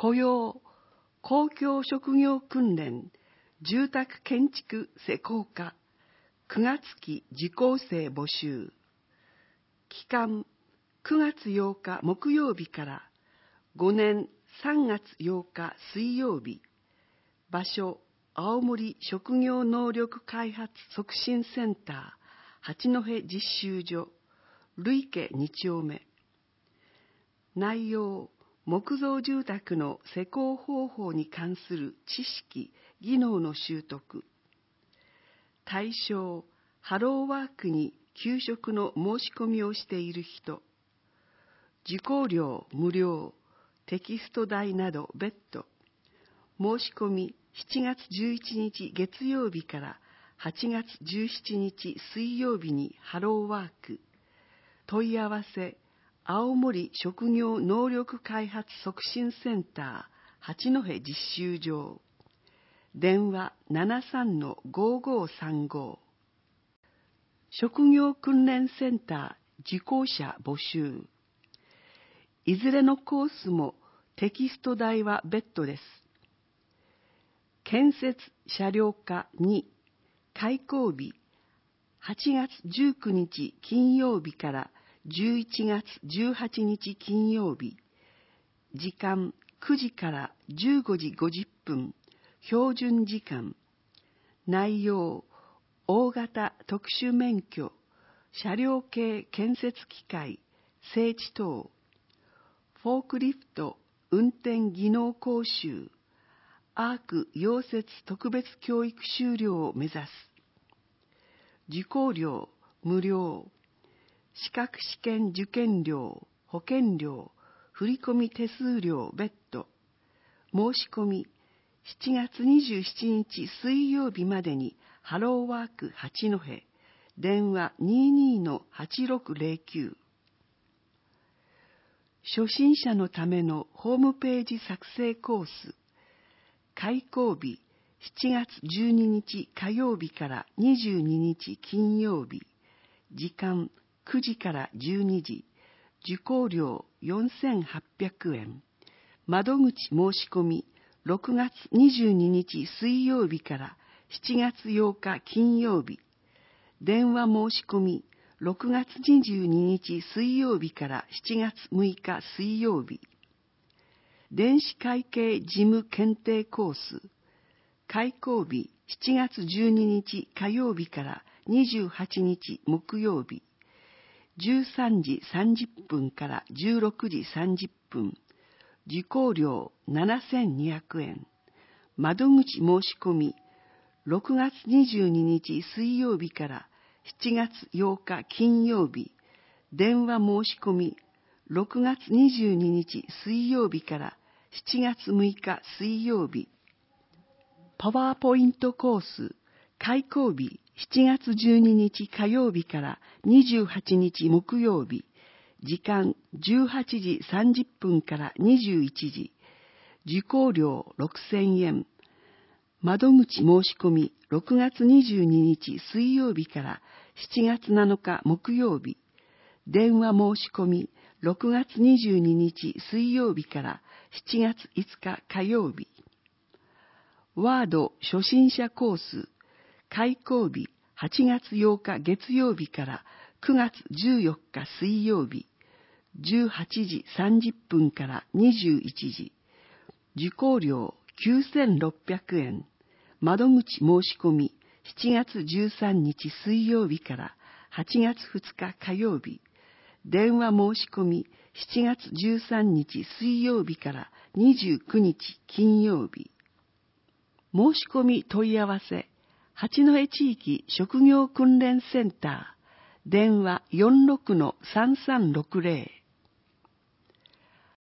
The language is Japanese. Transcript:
雇用、公共職業訓練、住宅建築施工課、9月期受講生募集。期間、9月8日木曜日から5年3月8日水曜日。場所、青森職業能力開発促進センター、八戸実習所、累計2丁目。内容、木造住宅の施工方法に関する知識、技能の習得。対象、ハローワークに給食の申し込みをしている人。受講料無料、テキスト代など別途。申し込み7月11日月曜日から8月17日水曜日にハローワーク。問い合わせ、青森職業能力開発促進センター、八戸実習場。電話73-5535。職業訓練センター受講者募集。いずれのコースもテキスト代は別途です。建設車両科2、開講日、8月19日金曜日から11月18日金曜日。時間9時から15時50分、標準時間。内容、大型特殊免許、車両系建設機械、整地等。フォークリフト運転技能講習、アーク溶接特別教育修了を目指す。受講料無料、資格試験受験料、保険料、振込手数料別途。申し込み7月27日水曜日までにハローワーク八戸、電話22-8609。初心者のためのホームページ作成コース。開講日7月12日火曜日から22日金曜日。時間9時から12時。受講料4800円。窓口申し込み6月22日水曜日から7月8日金曜日。電話申し込み6月22日水曜日から7月6日水曜日。電子会計事務検定コース。開講日7月12日火曜日から28日木曜日。13時30分から16時30分。受講料7200円。窓口申し込み6月22日水曜日から7月8日金曜日。電話申し込み6月22日水曜日から7月6日水曜日。パワーポイントコース。開講日7月12日火曜日から28日木曜日。時間18時30分から21時。受講料6000円。窓口申し込み6月22日水曜日から7月7日木曜日。電話申し込み6月22日水曜日から7月5日火曜日。ワード初心者コース。開講日8月8日月曜日から9月14日水曜日。18時30分から21時。受講料9600円。窓口申し込み7月13日水曜日から8月2日火曜日。電話申し込み7月13日水曜日から29日金曜日。申し込み問い合わせ、八戸地域職業訓練センター、電話46-3360。